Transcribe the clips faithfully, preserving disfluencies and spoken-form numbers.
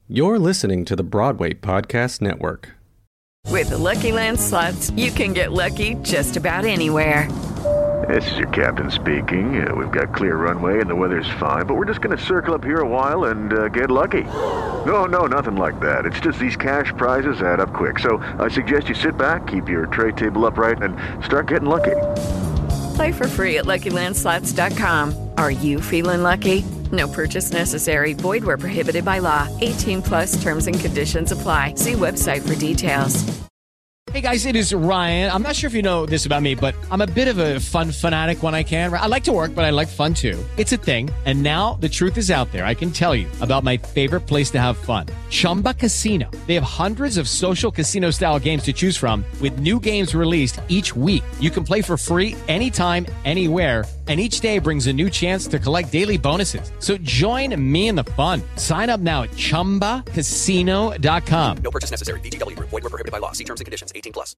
You're listening to the Broadway Podcast Network. With the Lucky Land Slots, you can get lucky just about anywhere. This is your captain speaking. Uh, we've got clear runway and the weather's fine, but we're just going to circle up here a while and uh, get lucky. No, no, nothing like that. It's just these cash prizes add up quick. So I suggest you sit back, keep your tray table upright, and start getting lucky. Play for free at Lucky Land Slots dot com. Are you feeling lucky? No purchase necessary. Void where prohibited by law. eighteen plus terms and conditions apply. See website for details. Hey guys, it is Ryan. I'm not sure if you know this about me, but I'm a bit of a fun fanatic when I can. I like to work, but I like fun too. It's a thing. And now the truth is out there. I can tell you about my favorite place to have fun. Chumba Casino. They have hundreds of social casino style games to choose from with new games released each week. You can play for free anytime, anywhere. And each day brings a new chance to collect daily bonuses. So join me in the fun. Sign up now at chumba casino dot com. No purchase necessary. V G W. Void where prohibited by law. See terms and conditions. eighteen plus.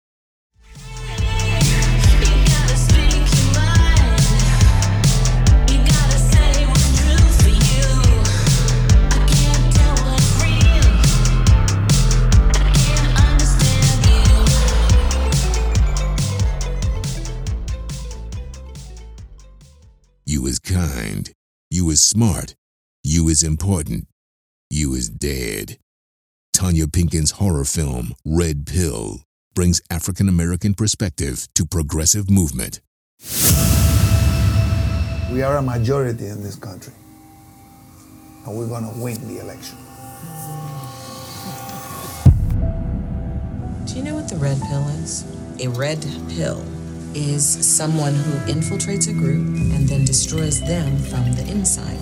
You is kind. You is smart. You is important. You is dead. Tanya Pinkin's horror film, Red Pill, brings African-American perspective to progressive movement. We are a majority in this country, and we're going to win the election. Do you know what the red pill is? A red pill is someone who infiltrates a group and then destroys them from the inside.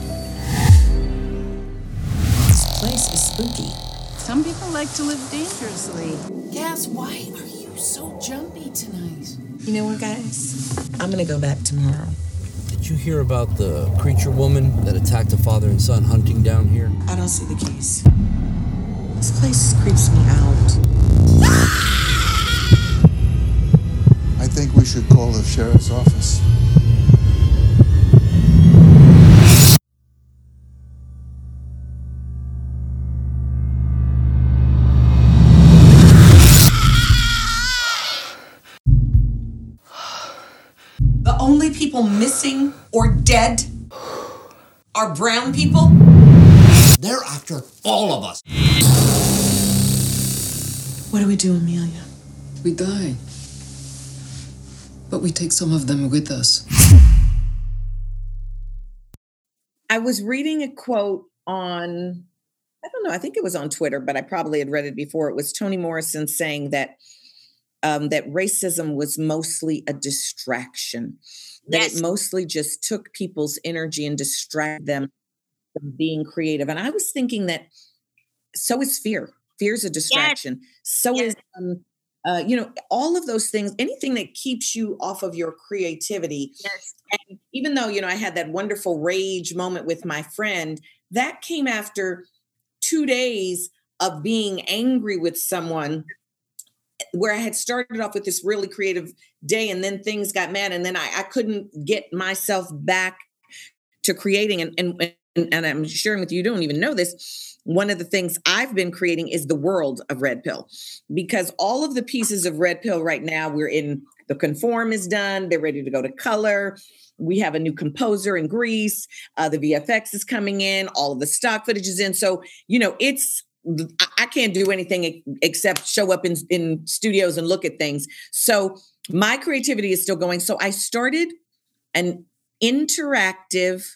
This place is spooky. Some people like to live dangerously. Cass, why are you so jumpy tonight? You know what, guys? I'm gonna go back tomorrow. Did you hear about the creature woman that attacked a father and son hunting down here? I don't see the keys. This place creeps me out. I think we should call the sheriff's office. The only people missing or dead are brown people? They're after all of us. What do we do, Amelia? We die. But we take some of them with us. I was reading a quote on, I don't know, I think it was on Twitter, but I probably had read it before. It was Toni Morrison saying that um, that racism was mostly a distraction. That yes. It mostly just took people's energy and distracted them from being creative. And I was thinking that so is fear. Fear is a distraction. Yes. So yes. is, um, uh, you know, all of those things, anything that keeps you off of your creativity. Yes. And even though, you know, I had that wonderful rage moment with my friend, that came after two days of being angry with someone where I had started off with this really creative day and then things got mad and then I, I couldn't get myself back to creating. And, and, and I'm sharing with you, you don't even know this. One of the things I've been creating is the world of Red Pill, because all of the pieces of Red Pill right now, we're in, the conform is done. They're ready to go to color. We have a new composer in Greece. Uh, the V F X is coming in. All of the stock footage is in. So, you know, it's, I can't do anything except show up in, in studios and look at things. So my creativity is still going. So I started an interactive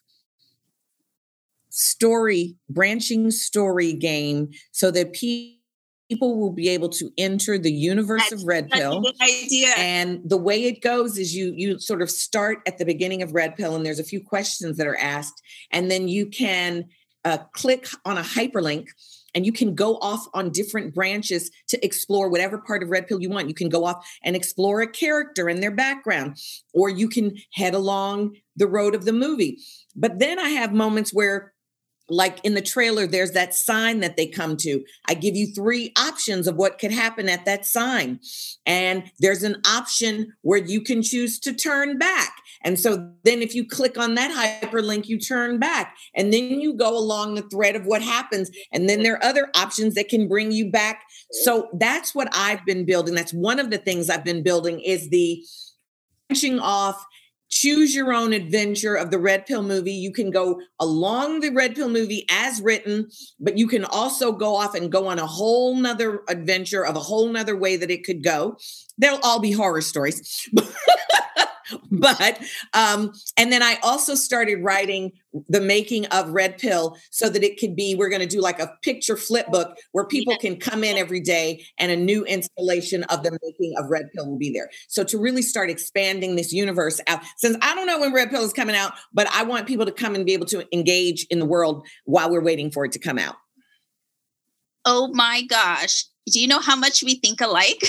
story, branching story game so that pe- people will be able to enter the universe That's of Red Pill. a good idea. And the way it goes is you you sort of start at the beginning of Red Pill and there's a few questions that are asked. And then you can uh, click on a hyperlink and you can go off on different branches to explore whatever part of Red Pill you want. You can go off and explore a character and their background, or you can head along the road of the movie. But then I have moments where, like in the trailer, there's that sign that they come to. I give you three options of what could happen at that sign. And there's an option where you can choose to turn back. And so then if you click on that hyperlink, you turn back and then you go along the thread of what happens. And then there are other options that can bring you back. So that's what I've been building. That's one of the things I've been building is the branching off, choose your own adventure of the Red Pill movie. You can go along the Red Pill movie as written, but you can also go off and go on a whole nother adventure of a whole nother way that it could go. They'll all be horror stories. But, um, and then I also started writing the making of Red Pill so that it could be, we're going to do like a picture flip book where people can come in every day and a new installation of the making of Red Pill will be there. So to really start expanding this universe out, since I don't know when Red Pill is coming out, but I want people to come and be able to engage in the world while we're waiting for it to come out. Oh my gosh. Do you know how much we think alike?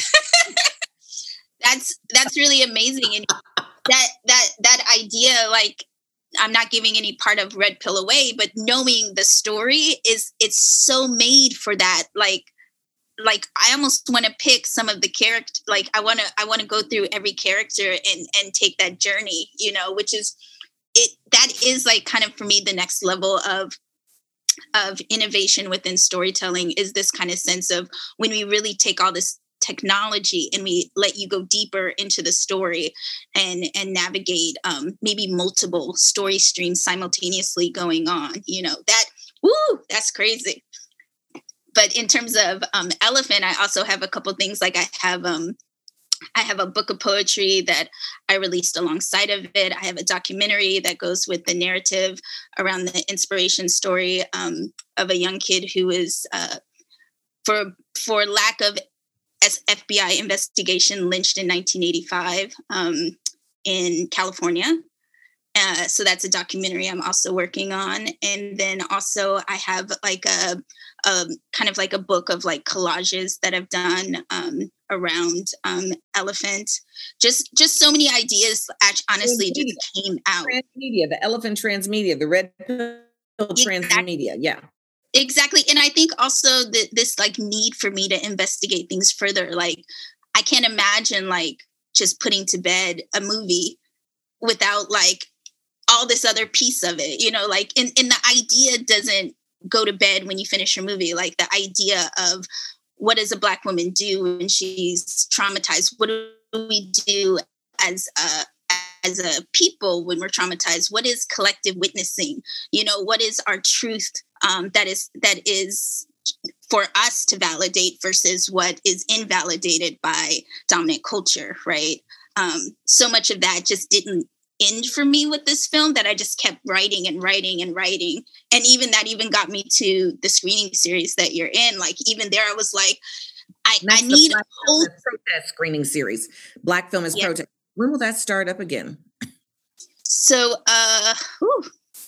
that's, that's really amazing. And that, that, that idea, like, I'm not giving any part of Red Pill away, but knowing the story is, it's so made for that. Like, like I almost want to pick some of the character, like I want to, I want to go through every character and, and take that journey, you know, which is it, that is like kind of for me, the next level of, of innovation within storytelling is this kind of sense of when we really take all this technology and we let you go deeper into the story and and navigate um maybe multiple story streams simultaneously going on, you know, that woo that's crazy. But in terms of um Elephant, I also have a couple things. Like I have um I have a book of poetry that I released alongside of it. I have a documentary that goes with the narrative around the inspiration story um of a young kid who is uh for for lack of as F B I investigation lynched in nineteen eighty-five um, in California. Uh, so that's a documentary I'm also working on. And then also I have like a, a kind of like a book of like collages that I've done um, around um, Elephant. Just just so many ideas actually, honestly just came out. Transmedia, the Elephant Transmedia, the Red Pill Transmedia, yeah. Exactly. And I think also that this like need for me to investigate things further. Like I can't imagine like just putting to bed a movie without like all this other piece of it, you know, like and, and the idea doesn't go to bed when you finish your movie. Like the idea of what does a Black woman do when she's traumatized? What do we do as a as a people when we're traumatized? What is collective witnessing? You know, what is our truth um, that is that is for us to validate versus what is invalidated by dominant culture, right? Um, so much of that just didn't end for me with this film that I just kept writing and writing and writing. And even that even got me to the screening series that you're in. Like even there, I was like, I, I need a whole protest screening series. Black Film is yeah. Protest. When will that start up again? So, uh, whew.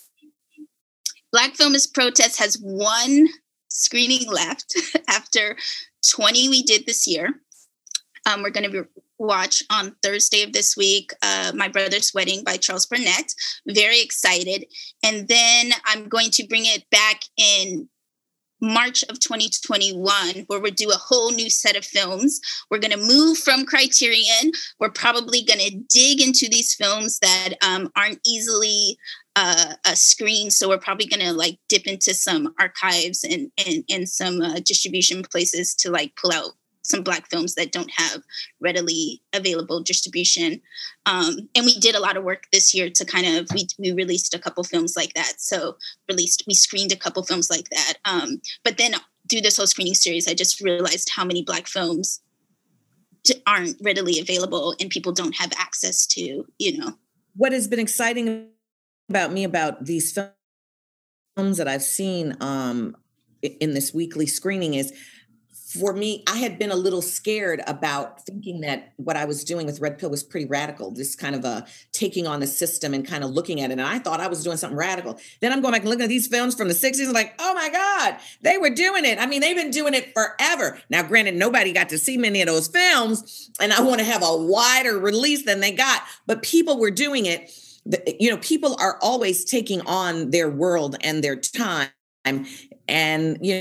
Black Film is Protest has one screening left after twenty we did this year. Um, we're going to watch on Thursday of this week, uh, My Brother's Wedding by Charles Burnett. Very excited. And then I'm going to bring it back in March of twenty twenty-one, where we'll do a whole new set of films. We're going to move from Criterion. We're probably going to dig into these films that um, aren't easily uh, uh, screened. So we're probably going to like dip into some archives and and, and some uh, distribution places to like pull out some Black films that don't have readily available distribution. Um, and we did a lot of work this year to kind of, we, we released a couple films like that. So released, we screened a couple films like that. Um, but then through this whole screening series, I just realized how many Black films to, aren't readily available and people don't have access to, you know. What has been exciting about me about these films that I've seen um, in this weekly screening is, for me, I had been a little scared about thinking that what I was doing with Red Pill was pretty radical, this kind of a taking on the system and kind of looking at it. And I thought I was doing something radical. Then I'm going back and looking at these films from the sixties and like, oh my God, they were doing it. I mean, they've been doing it forever. Now, granted, nobody got to see many of those films, and I want to have a wider release than they got, but people were doing it. You know, people are always taking on their world and their time. And, you know,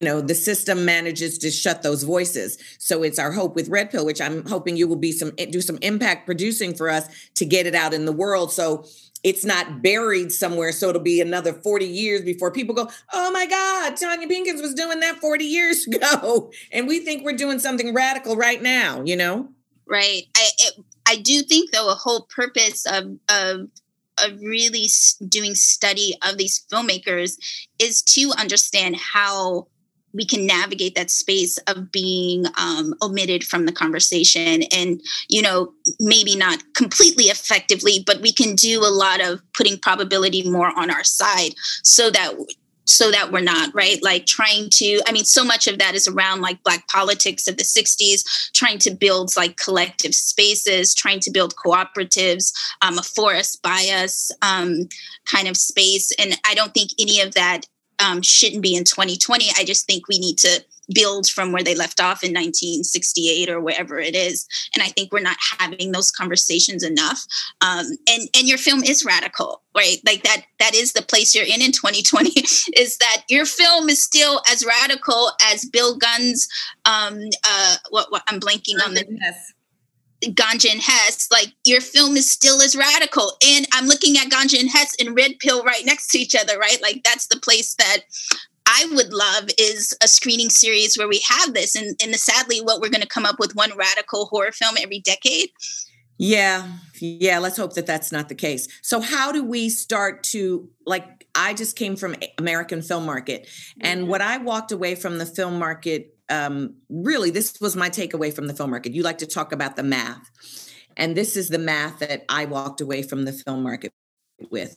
know, the system manages to shut those voices. So it's our hope with Red Pill, which I'm hoping you will be some do some impact producing for us to get it out in the world. So it's not buried somewhere. So it'll be another forty years before people go, oh my God, Tonya Pinkins was doing that forty years ago. And we think we're doing something radical right now, you know? Right. I it, I do think, though, a whole purpose of of of really doing study of these filmmakers is to understand how we can navigate that space of being um, omitted from the conversation, and, you know, maybe not completely effectively, but we can do a lot of putting probability more on our side so that so that we're not, right? Like trying to, I mean, so much of that is around like Black politics of the sixties, trying to build like collective spaces, trying to build cooperatives, um, a for us, by us um, kind of space. And I don't think any of that Um, shouldn't be in twenty twenty. I just think we need to build from where they left off in nineteen sixty-eight or wherever it is. And I think we're not having those conversations enough. Um, and, and your film is radical, right? Like that, that is the place you're in in twenty twenty, is that your film is still as radical as Bill Gunn's, um, uh, what, what I'm blanking on the yes. Ganja and Hess. Like your film is still as radical. And I'm looking at Ganja and Hess and Red Pill right next to each other, right? Like that's the place that I would love, is a screening series where we have this. And, and the, sadly, what we're going to come up with one radical horror film every decade. Yeah. Yeah. Let's hope that that's not the case. So how do we start to, like, I just came from American Film Market, and what I walked away from the film market, um, really, this was my takeaway from the film market. You like to talk about the math, and this is the math that I walked away from the film market with.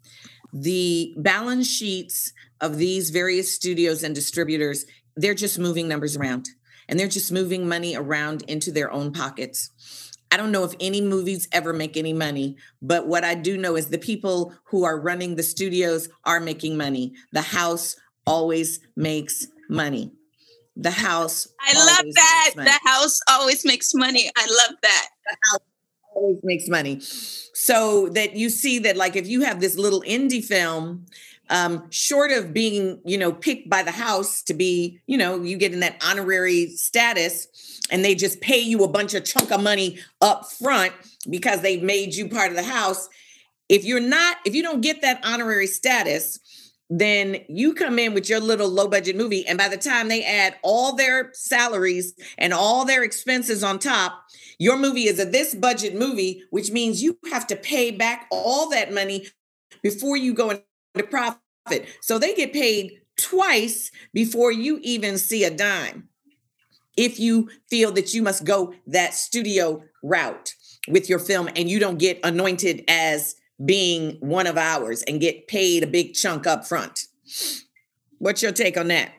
The balance sheets of these various studios and distributors, they're just moving numbers around, and they're just moving money around into their own pockets. I don't know if any movies ever make any money, but what I do know is the people who are running the studios are making money. The house always makes money. The house. I love that. The house always makes money. I love that. The house always makes money. So that you see that, like, if you have this little indie film, um, short of being, you know, picked by the house to be, you know, you get in that honorary status, and they just pay you a bunch of chunk of money up front because they've made you part of the house. If you're not, if you don't get that honorary status, then you come in with your little low budget movie. And by the time they add all their salaries and all their expenses on top, your movie is a this budget movie, which means you have to pay back all that money before you go into profit. So they get paid twice before you even see a dime, if you feel that you must go that studio route with your film and you don't get anointed as being one of ours and get paid a big chunk up front. What's your take on that?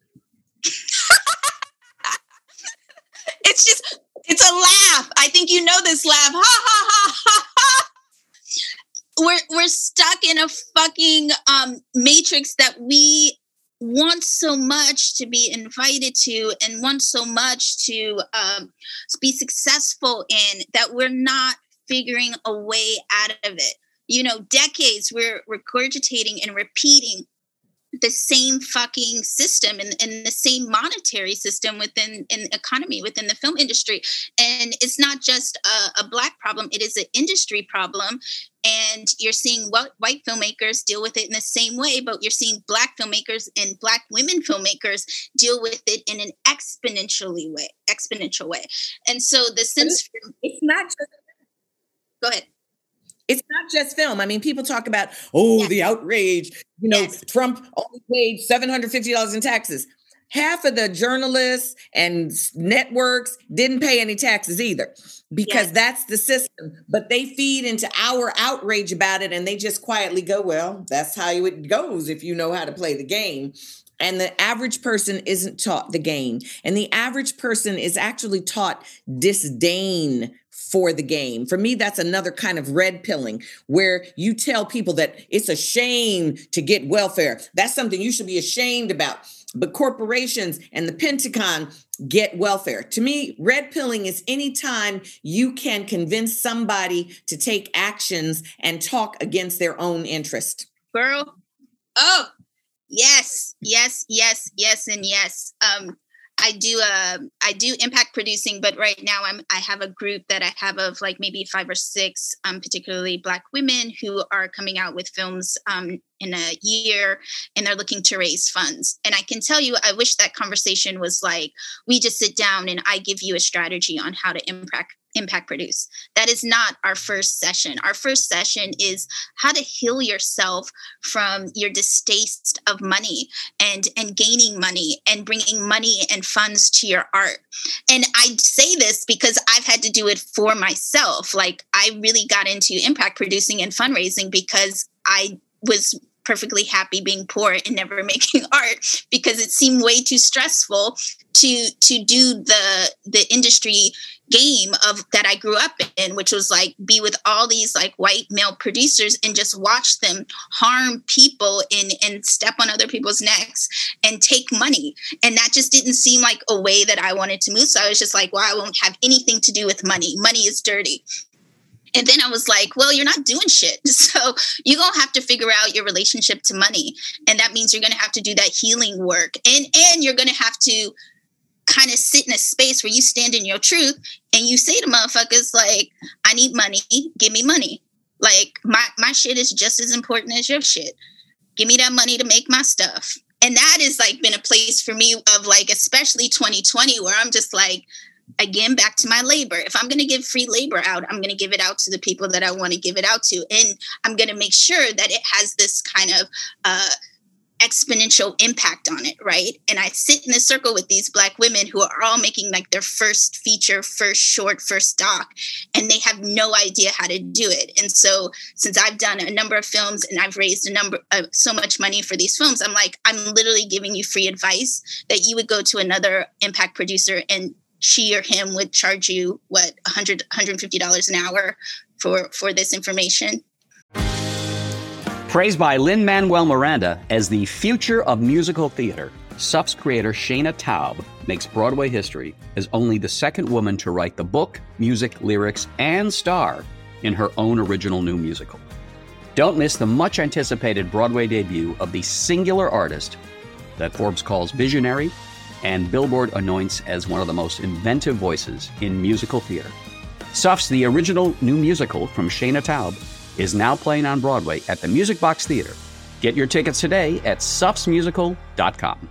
It's just, it's a laugh. I think you know this laugh. Ha ha ha ha ha. We're, we're stuck in a fucking um, matrix that we want so much to be invited to and want so much to um, be successful in, that we're not figuring a way out of it. You know, decades we're regurgitating and repeating the same fucking system and, and the same monetary system within an economy, within the film industry. And it's not just a, a Black problem, it is an industry problem. And you're seeing what white filmmakers deal with it in the same way, but you're seeing Black filmmakers and Black women filmmakers deal with it in an exponentially way, exponential way. And so the sense it's not just go ahead. It's not just film. I mean, people talk about, oh, yes. the outrage. You know, yes. Trump only paid seven hundred fifty dollars in taxes. Half of the journalists and networks didn't pay any taxes either, because yes. that's the system. But they feed into our outrage about it, and they just quietly go, well, that's how it goes if you know how to play the game. And the average person isn't taught the game. And the average person is actually taught disdain for the game. For me, that's another kind of red pilling, where you tell people that it's a shame to get welfare. That's something you should be ashamed about. But corporations and the Pentagon get welfare. To me, red pilling is any time you can convince somebody to take actions and talk against their own interest. Girl, oh, Yes, yes, yes, yes, and yes. Um, I do uh, I do impact producing, but right now I'm I have a group that I have of like maybe five or six, um, particularly Black women who are coming out with films um, in a year, and they're looking to raise funds. And I can tell you, I wish that conversation was like, we just sit down and I give you a strategy on how to impact impact produce. That is not our first session. Our first session is how to heal yourself from your distaste of money and, and gaining money and bringing money and funds to your art. And I say this because I've had to do it for myself. Like, I really got into impact producing and fundraising because I was perfectly happy being poor and never making art, because it seemed way too stressful to to do the the industry game of that I grew up in, which was like be with all these like white male producers and just watch them harm people and and step on other people's necks and take money. And that just didn't seem like a way that I wanted to move. So I was just like, well, I won't have anything to do with money. Money is dirty. And then I was like, well, you're not doing shit. So you're going to have to figure out your relationship to money. And that means you're going to have to do that healing work. And, and you're going to have to kind of sit in a space where you stand in your truth and you say to motherfuckers, like, I need money. Give me money. Like, my, my shit is just as important as your shit. Give me that money to make my stuff. And that has like been a place for me of like, especially twenty twenty, where I'm just like, again, back to my labor. If I'm going to give free labor out, I'm going to give it out to the people that I want to give it out to. And I'm going to make sure that it has this kind of uh, exponential impact on it, right? And I sit in a circle with these Black women who are all making like their first feature, first short, first doc, and they have no idea how to do it. And so since I've done a number of films and I've raised a number of so much money for these films, I'm like, I'm literally giving you free advice that you would go to another impact producer and she or him would charge you, what, one hundred dollars, one hundred fifty dollars an hour for, for this information. Praised by Lin-Manuel Miranda as the future of musical theater, S U F's creator Shana Taub makes Broadway history as only the second woman to write the book, music, lyrics, and star in her own original new musical. Don't miss the much-anticipated Broadway debut of the singular artist that Forbes calls visionary and Billboard anoints as one of the most inventive voices in musical theater. S U F's The Original New Musical from Shana Taub is now playing on Broadway at the Music Box Theater. Get your tickets today at sufs musical dot com.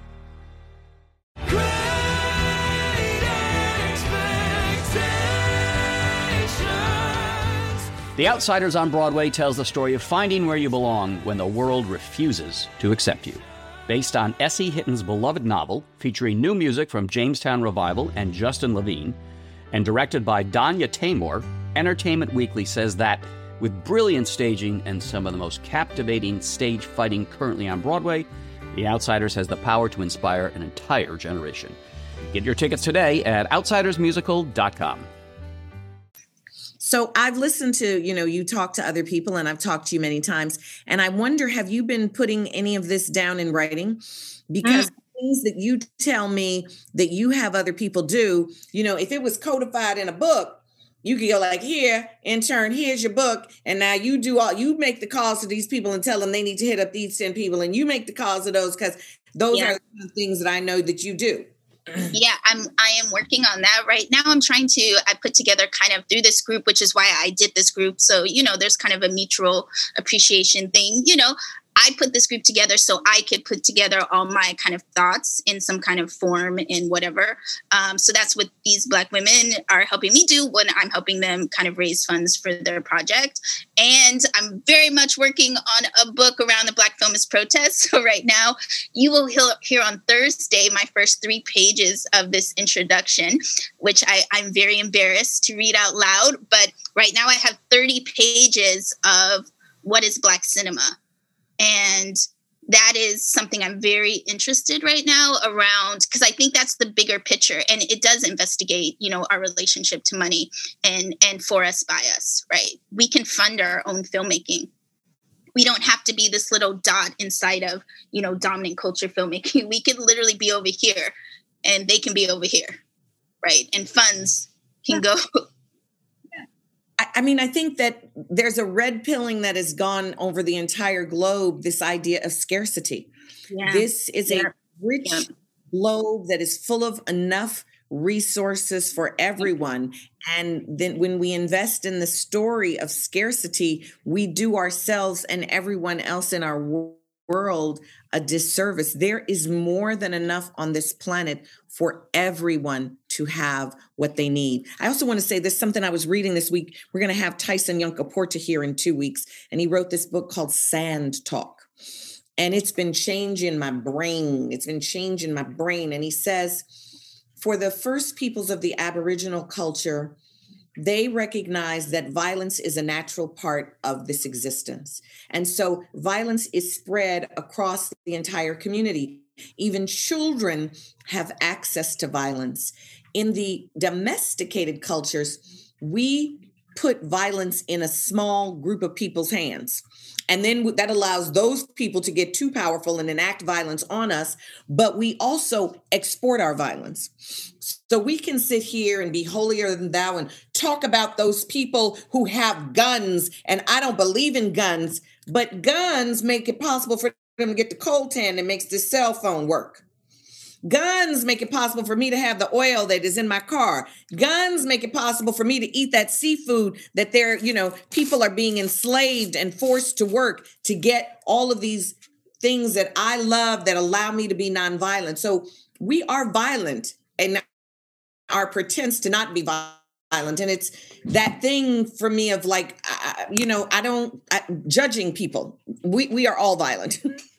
The Outsiders on Broadway tells the story of finding where you belong when the world refuses to accept you. Based on S E Hitton's beloved novel, featuring new music from Jamestown Revival and Justin Levine, and directed by Danya Taymor, Entertainment Weekly says that, with brilliant staging and some of the most captivating stage fighting currently on Broadway, The Outsiders has the power to inspire an entire generation. Get your tickets today at outsiders musical dot com. So I've listened to, you know, you talk to other people, and I've talked to you many times, and I wonder, have you been putting any of this down in writing? Because mm. things that you tell me that you have other people do, you know, if it was codified in a book, you could go like, here, intern, here's your book. And now you do all, you make the calls to these people and tell them they need to hit up these ten people. And you make the calls to those, because those yeah. are the things that I know that you do. Yeah, I'm, I am working on that right now. I'm trying to, I put together kind of through this group, which is why I did this group. So, you know, there's kind of a mutual appreciation thing, you know. I put this group together so I could put together all my kind of thoughts in some kind of form and whatever. Um, so that's what these Black women are helping me do when I'm helping them kind of raise funds for their project. And I'm very much working on a book around the Black Feminist protest. So right now you will hear on Thursday my first three pages of this introduction, which I, I'm very embarrassed to read out loud. But right now I have thirty pages of what is Black cinema. And that is something I'm very interested right now around, because I think that's the bigger picture. And it does investigate, you know, our relationship to money and, and for us, by us, right? We can fund our own filmmaking. We don't have to be this little dot inside of, you know, dominant culture filmmaking. We could literally be over here and they can be over here, right? And funds can go... I mean, I think that there's a red pilling that has gone over the entire globe, this idea of scarcity. Yeah. This is yeah. a rich yeah. globe that is full of enough resources for everyone. And then when we invest in the story of scarcity, we do ourselves and everyone else in our world a disservice. There is more than enough on this planet for everyone to have what they need. I also want to say there's something I was reading this week. We're going to have Tyson Yunkaporta here in two weeks. And he wrote this book called Sand Talk. And it's been changing my brain. It's been changing my brain. And he says, for the first peoples of the Aboriginal culture, they recognize that violence is a natural part of this existence. And so violence is spread across the entire community. Even children have access to violence. In the domesticated cultures, we put violence in a small group of people's hands. And then that allows those people to get too powerful and enact violence on us. But we also export our violence. So we can sit here and be holier than thou and talk about those people who have guns. And I don't believe in guns, but guns make it possible for them to get the coltan that makes this cell phone work. Guns make it possible for me to have the oil that is in my car. Guns make it possible for me to eat that seafood that they're, you know, people are being enslaved and forced to work to get all of these things that I love that allow me to be nonviolent. So we are violent and our pretense to not be violent. And it's that thing for me of like, uh, you know, I don't, I, judging people. We, we are all violent.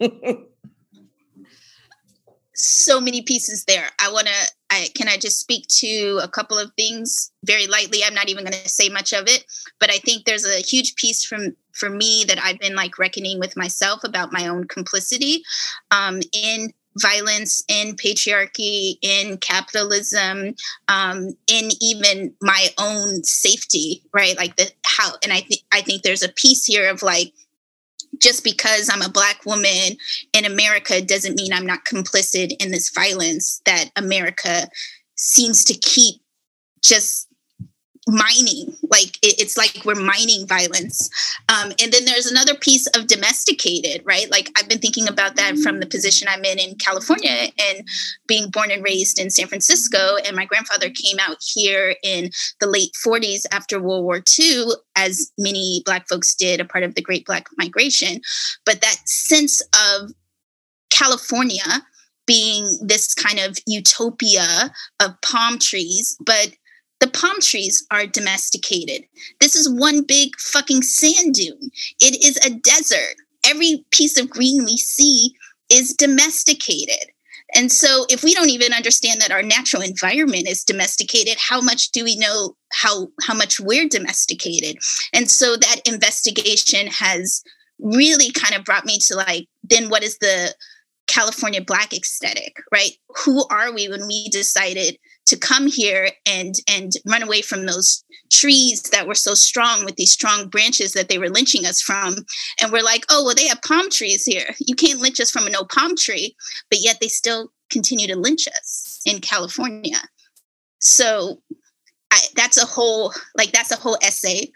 So many pieces there. I want to, I, can I just speak to a couple of things very lightly? I'm not even going to say much of it, but I think there's a huge piece from, for me that I've been like reckoning with myself about my own complicity um, in violence, in patriarchy, in capitalism, um, in even my own safety, right? Like the, how, and I think, I think there's a piece here of like, just because I'm a Black woman in America doesn't mean I'm not complicit in this violence that America seems to keep just mining. Like it, it's like we're mining violence. Um, and then there's another piece of domesticated, right? Like I've been thinking about that from the position I'm in in California and being born and raised in San Francisco. And my grandfather came out here in the late forties after World War Two, as many Black folks did, a part of the Great Black Migration. But that sense of California being this kind of utopia of palm trees, but the palm trees are domesticated. This is one big fucking sand dune. It is a desert. Every piece of green we see is domesticated. And so if we don't even understand that our natural environment is domesticated, how much do we know how, how much we're domesticated? And so that investigation has really kind of brought me to like, then what is the California Black aesthetic, right? Who are we when we decided to come here and and run away from those trees that were so strong with these strong branches that they were lynching us from? And we're like, oh, well, they have palm trees here. You can't lynch us from a no palm tree, but yet they still continue to lynch us in California. So I, that's a whole, like, that's a whole essay.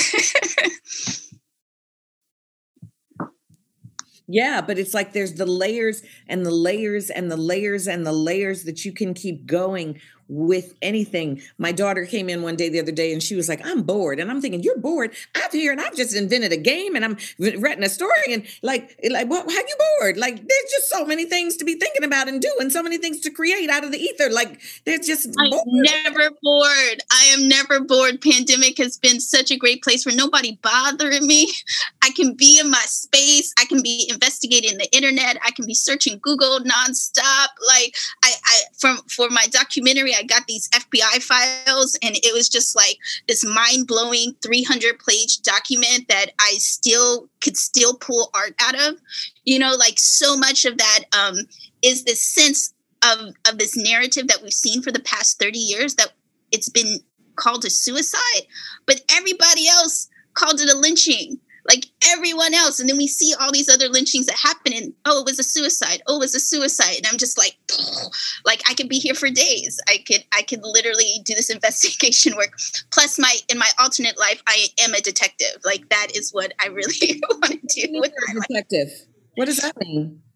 Yeah, but it's like there's the layers and the layers and the layers and the layers that you can keep going with anything. My daughter came in one day the other day and she was like, I'm bored. And I'm thinking, you're bored? I'm here and I've just invented a game and I'm writing a story and like, like, well, how you bored? Like, there's just so many things to be thinking about and doing, so many things to create out of the ether. Like, there's just I'm bored. never bored. I am never bored. Pandemic has been such a great place where nobody bothering me. I can be in my space. I can be investigating the internet. I can be searching Google nonstop. Like, I, I from for my documentary, I got these F B I files and it was just like this mind-blowing three hundred page document that I still could still pull art out of. You know, like so much of that um, is this sense of, of this narrative that we've seen for the past thirty years that it's been called a suicide, but everybody else called it a lynching. Like everyone else. And then we see all these other lynchings that happen and, oh, it was a suicide. Oh, it was a suicide. And I'm just like, like I could be here for days. I could, I could literally do this investigation work. Plus my, in my alternate life, I am a detective. Like that is what I really want to do with my detective. life. What does that mean? I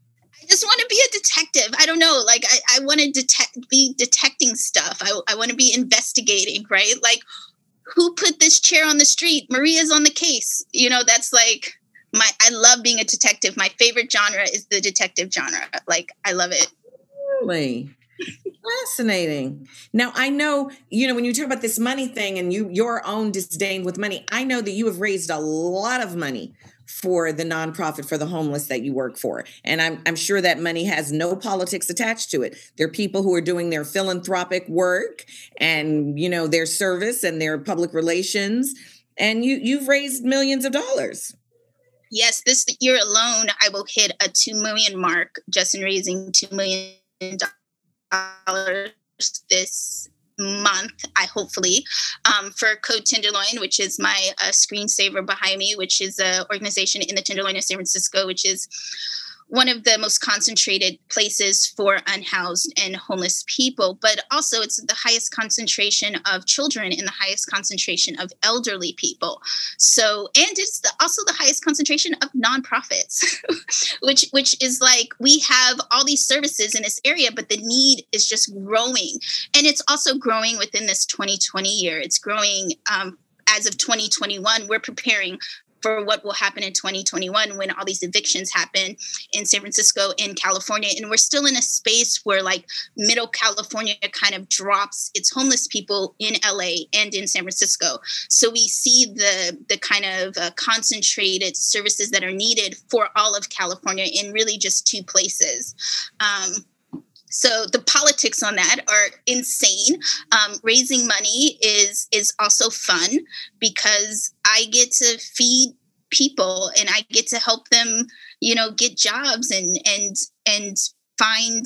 just want to be a detective. I don't know. Like, I, I want to detect, be detecting stuff. I, I want to be investigating, right? Like, who put this chair on the street? Maria's on the case. You know, that's like my, I love being a detective. My favorite genre is the detective genre. Like, I love it. Really? Fascinating. Now, I know, you know, when you talk about this money thing and you, your own disdain with money, I know that you have raised a lot of money for the nonprofit for the homeless that you work for. And I'm, I'm sure that money has no politics attached to it. There are people who are doing their philanthropic work and, you know, their service and their public relations. And you, you've raised millions of dollars. Yes, this year alone, I will hit a two million mark just in raising two million dollars this month, I hopefully, um, for Code Tenderloin, which is my uh, screensaver behind me, which is an organization in the Tenderloin of San Francisco, which is one of the most concentrated places for unhoused and homeless people, but also it's the highest concentration of children and the highest concentration of elderly people. So, and it's the, also the highest concentration of nonprofits, which which is like, we have all these services in this area, but the need is just growing. And it's also growing within this twenty twenty year. It's growing um, as of twenty twenty-one. We're preparing for what will happen in twenty twenty-one when all these evictions happen in San Francisco and California. And we're still in a space where like middle California kind of drops its homeless people in L A and in San Francisco. So we see the, the kind of uh, concentrated services that are needed for all of California in really just two places. Um, So the politics on that are insane. Um, raising money is is also fun because I get to feed people and I get to help them, you know, get jobs and and and find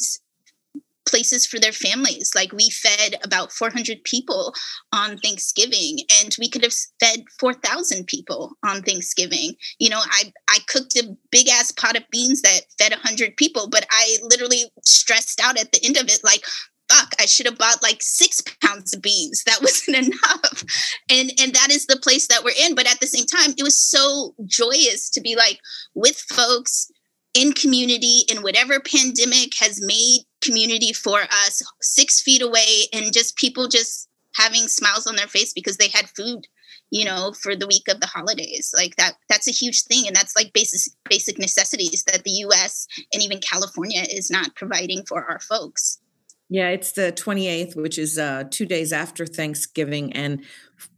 places for their families. Like, we fed about four hundred people on Thanksgiving, and we could have fed four thousand people on Thanksgiving. You know, I, I cooked a big ass pot of beans that fed one hundred people, but I literally stressed out at the end of it, like, fuck, I should have bought like six pounds of beans. That wasn't enough. And, and that is the place that we're in. But at the same time, it was so joyous to be like with folks in community, in whatever pandemic has made community for us, six feet away, and just people just having smiles on their face because they had food, you know, for the week of the holidays. Like that, that's a huge thing. And that's like basic, basic necessities that the U S and even California is not providing for our folks. Yeah, it's the twenty-eighth, which is uh, two days after Thanksgiving. And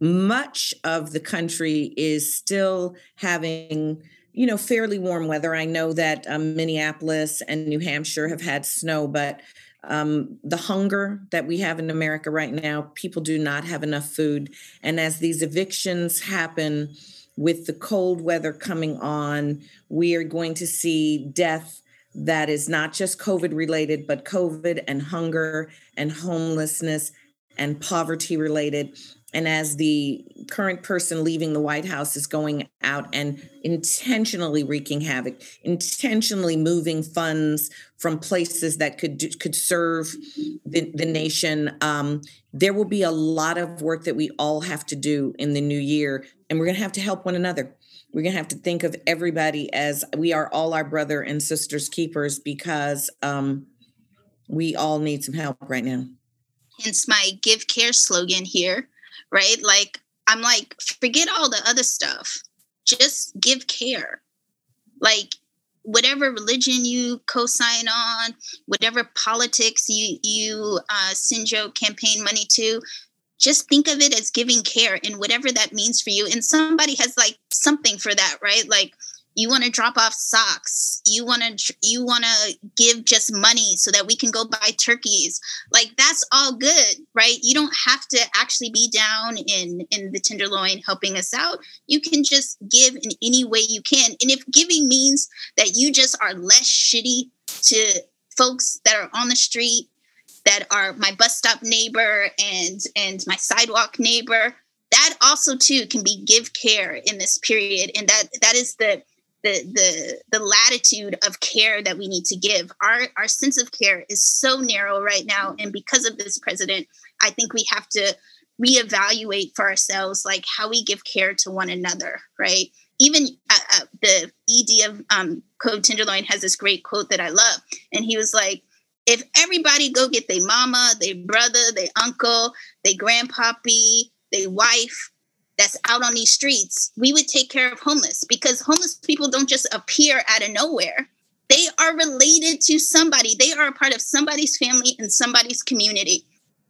much of the country is still having, you know, fairly warm weather. I know that um, Minneapolis and New Hampshire have had snow, but um, the hunger that we have in America right now, people do not have enough food. And as these evictions happen with the cold weather coming on, we are going to see death that is not just COVID related, but COVID and hunger and homelessness and poverty related. And as the current person leaving the White House is going out and intentionally wreaking havoc, intentionally moving funds from places that could do, could serve the, the nation, um, there will be a lot of work that we all have to do in the new year. And we're going to have to help one another. We're going to have to think of everybody as we are all our brother and sisters keepers, because um, we all need some help right now. Hence my Give Care slogan here. Right? Like, I'm like, forget all the other stuff. Just give care. Like, whatever religion you co-sign on, whatever politics you, you uh, send your campaign money to, just think of it as giving care and whatever that means for you. And somebody has like something for that, right? Like, you want to drop off socks. You want to you want to give just money so that we can go buy turkeys. Like, that's all good, right? You don't have to actually be down in, in the Tenderloin helping us out. You can just give in any way you can. And if giving means that you just are less shitty to folks that are on the street, that are my bus stop neighbor and and my sidewalk neighbor, that also too can be give care in this period. And that that is the The, the the latitude of care that we need to give. Our our sense of care is so narrow right now. And because of this president, I think we have to reevaluate for ourselves, like how we give care to one another, right? even uh, uh, the E D of um, Code Tenderloin has this great quote that I love. And he was like, if everybody go get their mama, their brother, their uncle, their grandpappy, their wife that's out on these streets, we would take care of homeless, because homeless people don't just appear out of nowhere. They are related to somebody. They are a part of somebody's family and somebody's community.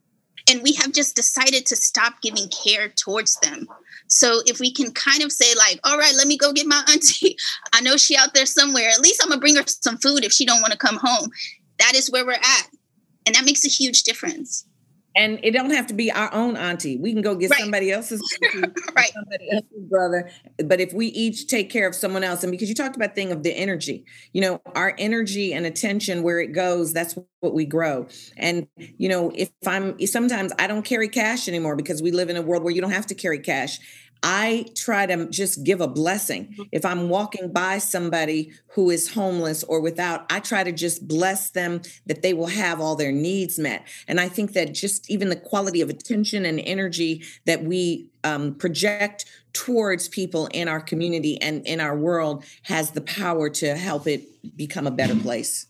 And we have just decided to stop giving care towards them. So if we can kind of say like, all right, let me go get my auntie. I know she out there somewhere. At least I'm gonna bring her some food if she don't want to come home. That is where we're at. And that makes a huge difference. And it don't have to be our own auntie. We can go get right. somebody else's auntie, right. somebody else's brother. But if we each take care of someone else, and because you talked about the thing of the energy, you know, our energy and attention, where it goes, that's what we grow. And, you know, if I'm, sometimes I don't carry cash anymore because we live in a world where you don't have to carry cash. I try to just give a blessing. If I'm walking by somebody who is homeless or without, I try to just bless them that they will have all their needs met. And I think that just even the quality of attention and energy that we um, project towards people in our community and in our world has the power to help it become a better place.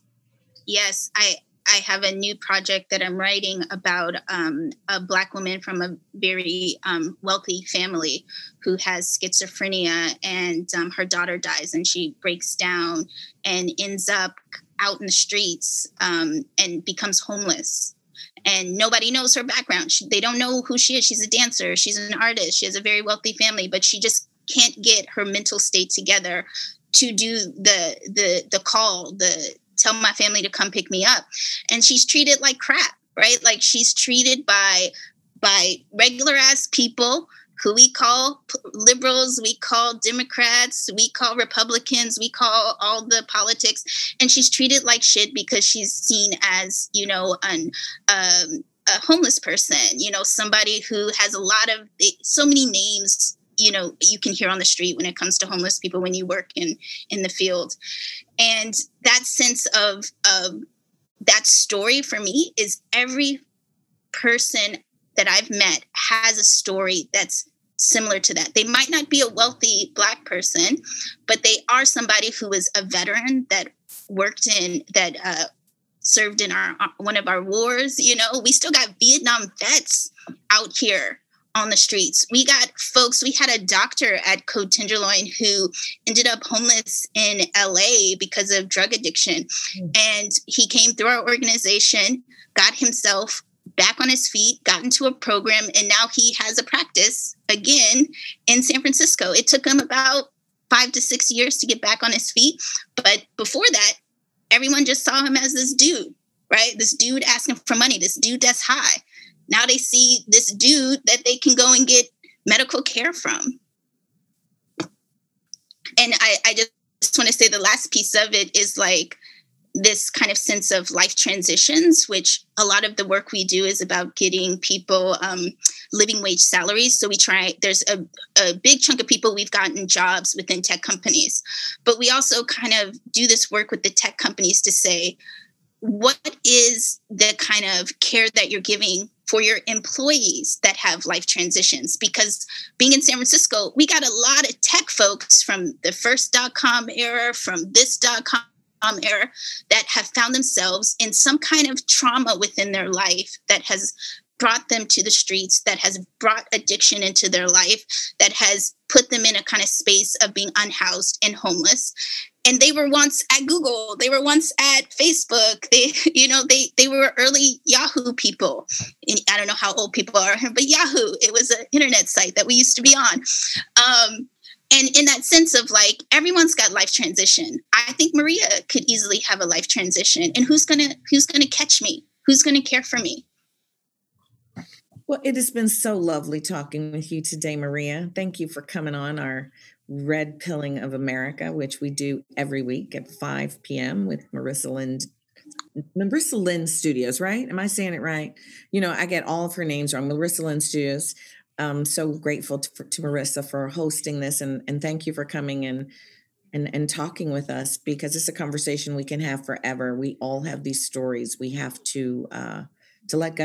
Yes, I I have a new project that I'm writing about um, a Black woman from a very um, wealthy family who has schizophrenia, and um, her daughter dies and she breaks down and ends up out in the streets um, and becomes homeless. And nobody knows her background. She, they don't know who she is. She's a dancer. She's an artist. She has a very wealthy family, but she just can't get her mental state together to do the the the call, the tell my family to come pick me up. And she's treated like crap, right? Like she's treated by, by regular ass people who we call liberals, we call Democrats, we call Republicans, we call all the politics. And she's treated like shit because she's seen as, you know, an, um, a homeless person, you know, somebody who has a lot of, so many names, you know, you can hear on the street when it comes to homeless people when you work in, in the field. And that sense of, of that story for me is every person that I've met has a story that's similar to that. They might not be a wealthy Black person, but they are somebody who is a veteran that worked in, that uh, served in our one of our wars. You know, we still got Vietnam vets out here on the streets. We got folks, we had a doctor at Code Tenderloin who ended up homeless in L A because of drug addiction. Mm. And he came through our organization, got himself back on his feet, got into a program, and now he has a practice again in San Francisco. It took him about five to six years to get back on his feet. But before that, everyone just saw him as this dude, right? This dude asking for money, this dude that's high. Now they see this dude that they can go and get medical care from. And I, I just want to say the last piece of it is like this kind of sense of life transitions, which a lot of the work we do is about getting people um, living wage salaries. So we try, there's a, a big chunk of people we've gotten jobs within tech companies, but we also kind of do this work with the tech companies to say, what is the kind of care that you're giving for your employees that have life transitions? Because being in San Francisco, we got a lot of tech folks from the first dot-com era, from this dot-com era, that have found themselves in some kind of trauma within their life that has brought them to the streets, that has brought addiction into their life, that has put them in a kind of space of being unhoused and homeless. And they were once at Google, they were once at Facebook, they, you know, they, they were early Yahoo people. And I don't know how old people are, but Yahoo, it was an internet site that we used to be on. Um, and in that sense of like, everyone's got life transition. I think Maria could easily have a life transition. And who's gonna, who's gonna catch me? Who's gonna care for me? Well, it has been so lovely talking with you today, Maria. Thank you for coming on our Red Pilling of America, which we do every week at five p.m. with Marissa Lind, Marissa Lind Studios, right? Am I saying it right? You know, I get all of her names wrong. Marissa Lind Studios. I'm so grateful to, to Marissa for hosting this, and, and thank you for coming and, and, and talking with us, because it's a conversation we can have forever. We all have these stories we have to uh, to let go.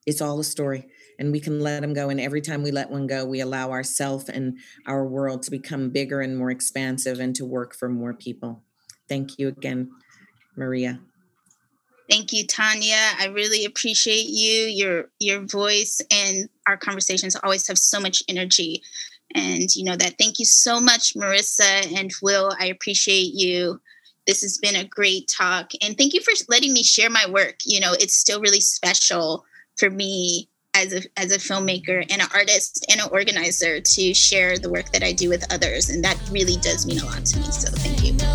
It's all a story, and we can let them go. And every time we let one go, we allow ourselves and our world to become bigger and more expansive and to work for more people. Thank you again, Maria. Thank you, Tanya. I really appreciate you, your your voice, and our conversations always have so much energy. And you know that. Thank you so much, Marissa and Will. I appreciate you. This has been a great talk. And thank you for letting me share my work. You know, it's still really special for me as a as a filmmaker and an artist and an organizer to share the work that I do with others. And that really does mean a lot to me. So thank you.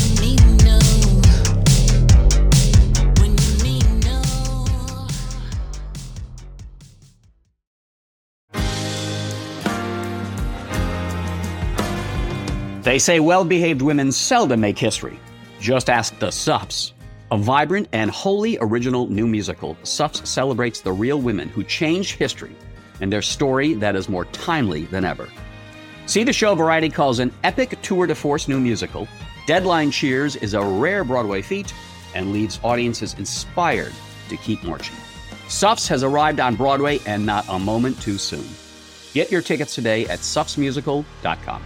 They say well-behaved women seldom make history. Just ask the Suffs. A vibrant and wholly original new musical, Suffs celebrates the real women who changed history and their story that is more timely than ever. See the show Variety calls an epic tour de force new musical. Deadline cheers is a rare Broadway feat and leaves audiences inspired to keep marching. Suffs has arrived on Broadway and not a moment too soon. Get your tickets today at suffs musical dot com.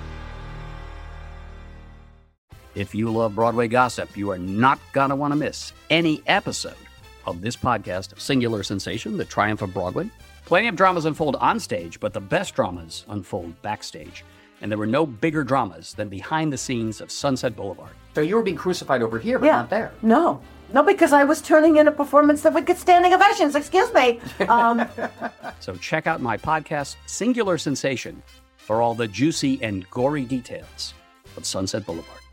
If you love Broadway gossip, you are not going to want to miss any episode of this podcast, Singular Sensation, The Triumph of Broadway. Plenty of dramas unfold on stage, but the best dramas unfold backstage. And there were no bigger dramas than behind the scenes of Sunset Boulevard. So you were being crucified over here, but yeah. not there. No. No, because I was turning in a performance that would get standing ovations. Excuse me. Um, so check out my podcast, Singular Sensation, for all the juicy and gory details of Sunset Boulevard.